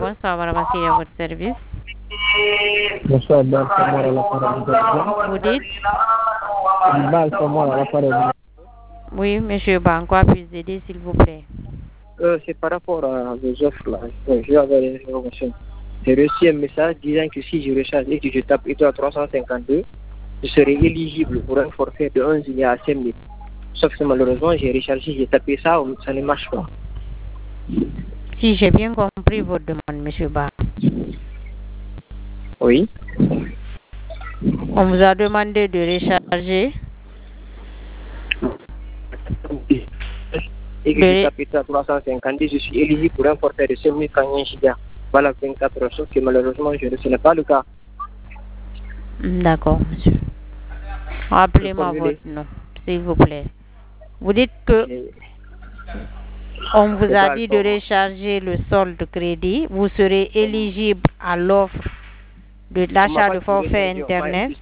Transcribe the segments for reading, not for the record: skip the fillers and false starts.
bonsoir, madame Massiri, à votre service. Bonsoir, Balsamore à l'appareil. Vous dites? Balsamore à l'appareil. Oui, monsieur Ba, en quoi puis-je aider, s'il vous plaît? C'est par rapport à vos offres là. Je vais avoir une information. J'ai reçu un message disant que si je recharge et que je tape étoile 352, je serai éligible pour un forfait de 1 giga à 5 000. Sauf que malheureusement, j'ai rechargé, j'ai tapé ça, ça ne marche pas. Si j'ai bien compris votre demande, monsieur Ba. Oui. On vous a demandé de recharger. Et que je tape étoile 352, je suis éligible pour un forfait de 5 000 quand 1 giga. Voilà 24 heures, sauf que malheureusement, ce n'est pas le cas. D'accord, monsieur. Rappelez-moi votre nom, s'il vous plaît. Vous dites que on vous a dit de recharger le solde crédit. Vous serez éligible à l'offre de l'achat de forfait Internet.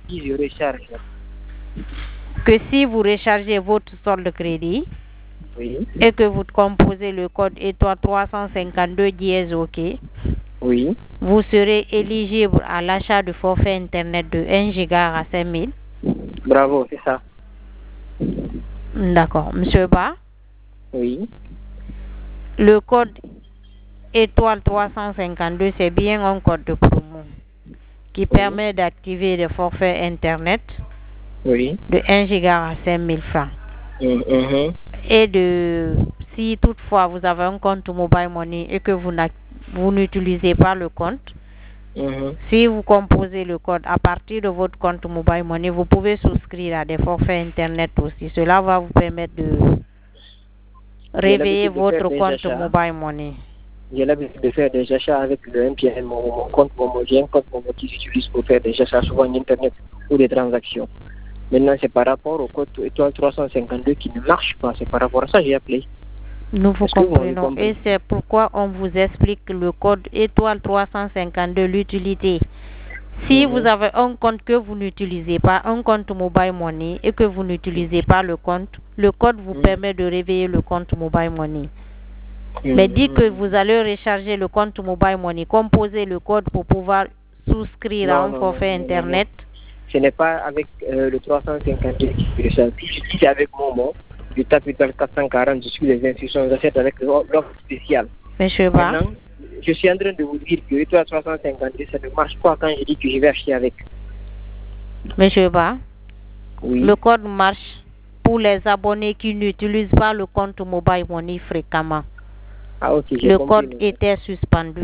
Que si vous rechargez votre solde crédit et que vous composez le code étoile 352 dièse OK, vous serez éligible à l'achat de forfait Internet de 1 giga à 5 000. Bravo, c'est ça. D'accord. Monsieur Ba? Oui. Le code étoile 352, c'est bien un code de promo qui permet d'activer des forfaits Internet de 1 giga à 5 000 francs. Et si toutefois vous avez un compte Mobile Money et que vous n'utilisez pas le compte, si vous composez le code à partir de votre compte Mobile Money, vous pouvez souscrire à des forfaits Internet aussi. Cela va vous permettre de réveiller votre compte Mobile Money. J'ai l'habitude de faire des achats avec le MPN, mon compte Momo. J'ai un compte Momo qui j'utilise pour faire des achats souvent en Internet ou des transactions. Maintenant, c'est par rapport au code étoile 352 qui ne marche pas. C'est par rapport à ça que j'ai appelé. Nous vous comprenons. Et c'est pourquoi on vous explique le code étoile 352, l'utilité. Si vous avez un compte que vous n'utilisez pas, un compte Mobile Money, et que vous n'utilisez pas le code vous permet de réveiller le compte Mobile Money. Mais dites que vous allez recharger le compte Mobile Money, composer le code pour pouvoir souscrire à un forfait Internet. Ce n'est pas avec le 352 qui se recharge. Si c'est avec Momo, je tape étoile 440, je suis les instructions, j'achète avec l'offre spéciale. Monsieur Ba? Maintenant, je suis en train de vous dire que étoile 352, ça ne marche pas quand je dis que je vais acheter avec. Monsieur Ba? Oui. Le code marche pour les abonnés qui n'utilisent pas le compte Mobile Money fréquemment. Ah, ok, le code était suspendu.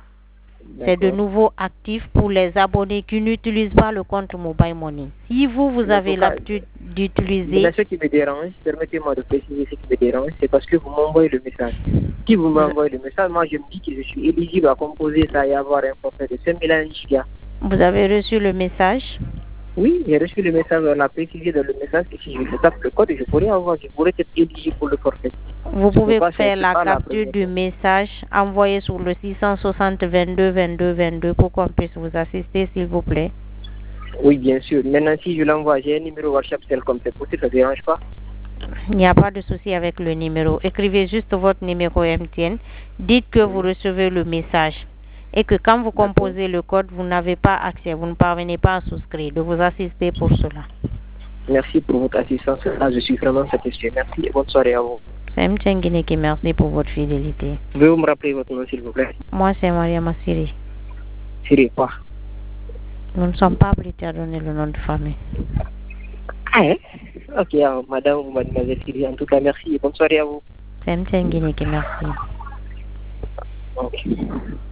C'est de nouveau actif pour les abonnés qui n'utilisent pas le compte Mobile Money. Si vous avez l'habitude d'utiliser... Mais ce qui me dérange, permettez-moi de préciser ce qui me dérange, c'est parce que vous m'envoyez le message. Si vous m'envoyez le message, moi je me dis que je suis éligible à composer ça et avoir un forfait de 5 000 gigas. Vous avez reçu le message? Oui, j'ai reçu le message, on a précisé dans le message que si je tape le code, je pourrais être éligible pour le forfait. Vous pouvez faire la capture du message, envoyé sur le 660 22 22 22 pour qu'on puisse vous assister, s'il vous plaît. Oui, bien sûr. Maintenant, si je l'envoie, j'ai un numéro WhatsApp, tel comme c'est possible, ça ne dérange pas? Il n'y a pas de souci avec le numéro. Écrivez juste votre numéro MTN. Dites que vous recevez le message et que quand vous composez le code, vous n'avez pas accès, vous ne parvenez pas à souscrire, de vous assister pour cela. Merci pour votre assistance. Là, je suis vraiment satisfait. Merci et bonne soirée à vous. C'est MTN Guinée qui merci pour votre fidélité. Pouvez-vous me rappeler votre nom, s'il vous plaît? Moi, c'est Maria Massiri. Siri quoi? Nous ne sommes pas habilités à donner le nom de famille. Ah, ok, madame ou mademoiselle Siri. En tout cas, merci et bonne soirée à vous. C'est MTN Guinée qui merci. Ok.